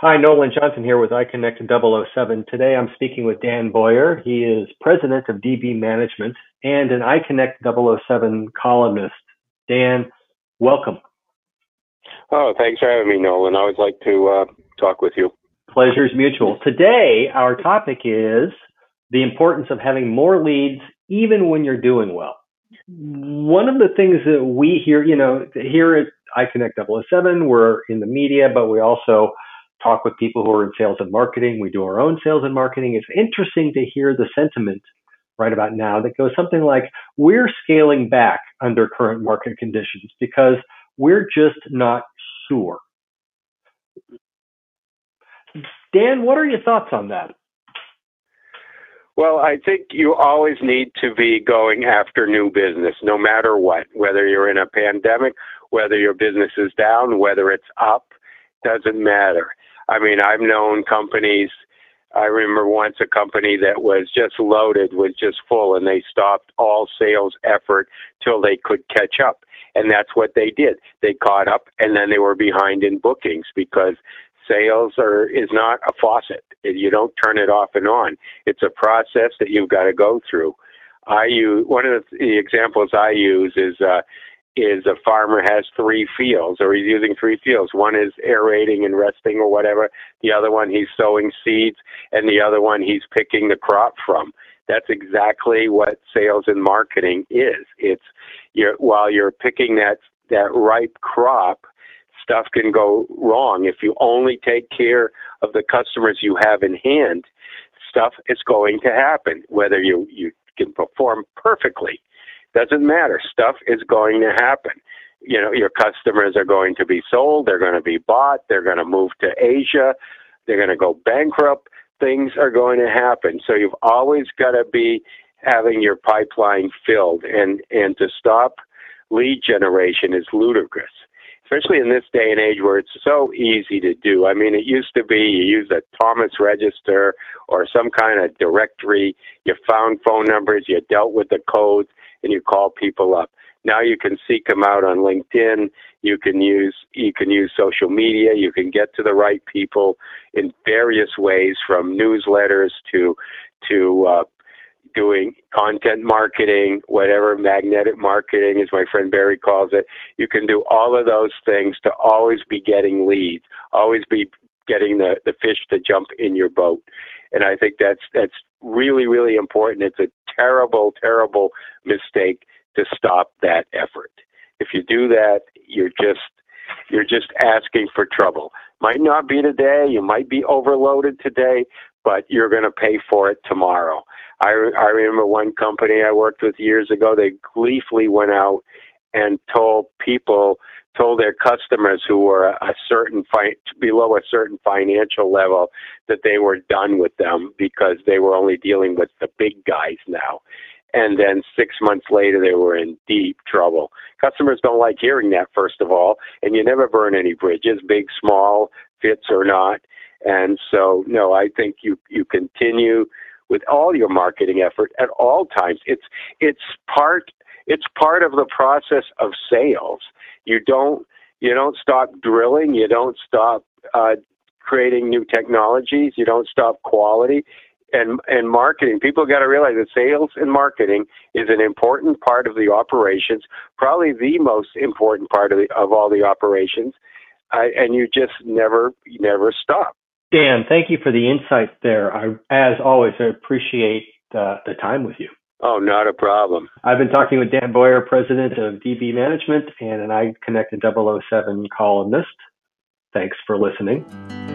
Hi, Nolan Johnson here with iConnect 007. Today I'm speaking with Dan Boyer. He is president of DB Management and an iConnect 007 columnist. Dan, welcome. Oh, thanks for having me, Nolan. I always like to talk with you. Pleasure is mutual. Today, our topic is the importance of having more leads even when you're doing well. One of the things that we hear, here at iConnect 007, we're in the media, but we also talk with people who are in sales and marketing. We do our own sales and marketing. It's interesting to hear the sentiment right about now that goes something like, we're scaling back under current market conditions because we're just not sure. Dan, what are your thoughts on that? Well, I think you always need to be going after new business, no matter what, whether you're in a pandemic, whether your business is down, whether it's up, doesn't matter. I mean, I've known companies. I remember once a company that was just loaded, was just full, and they stopped all sales effort till they could catch up. And that's what they did. They caught up, and then they were behind in bookings because sales is not a faucet. You don't turn it off and on. It's a process that you've got to go through. One of the examples I use is a farmer has 3 fields, or he's using 3 fields. One is aerating and resting or whatever. The other one he's sowing seeds, and the other one he's picking the crop from. That's exactly what sales and marketing is. While you're picking that ripe crop, stuff can go wrong. If you only take care of the customers you have in hand, stuff is going to happen. Whether you can perform perfectly, doesn't matter. Stuff is going to happen. Your customers are going to be sold. They're going to be bought. They're going to move to Asia. They're going to go bankrupt. Things are going to happen. So you've always got to be having your pipeline filled. And to stop lead generation is ludicrous, especially in this day and age where it's so easy to do. I mean, it used to be you use a Thomas Register or some kind of directory. You found phone numbers, you dealt with the codes, and you call people up. Now you can seek them out on LinkedIn. You can use social media. You can get to the right people in various ways, from newsletters to doing content marketing, whatever, magnetic marketing, as my friend Barry calls it. You can do all of those things to always be getting leads, always be getting the fish to jump in your boat. And I think that's really, really important. It's a terrible, terrible mistake to stop that effort. If you do that, you're just asking for trouble. Might not be today, you might be overloaded today, but you're going to pay for it tomorrow. I remember one company I worked with years ago, they gleefully went out and told their customers who were below a certain financial level that they were done with them because they were only dealing with the big guys now. And then 6 months later, they were in deep trouble. Customers don't like hearing that, first of all, and you never burn any bridges, big, small, fits or not. And so, no, I think you continue with all your marketing effort at all times. It's part of the process of sales. You don't stop drilling. You don't stop creating new technologies. You don't stop quality. And marketing, people got to realize that sales and marketing is an important part of the operations, probably the most important part of all the operations, and you just never stop. Dan, thank you for the insight there. As always, I appreciate the time with you. Oh, not a problem. I've been talking with Dan Boyer, president of DB Management and an iConnect 007 columnist. Thanks for listening.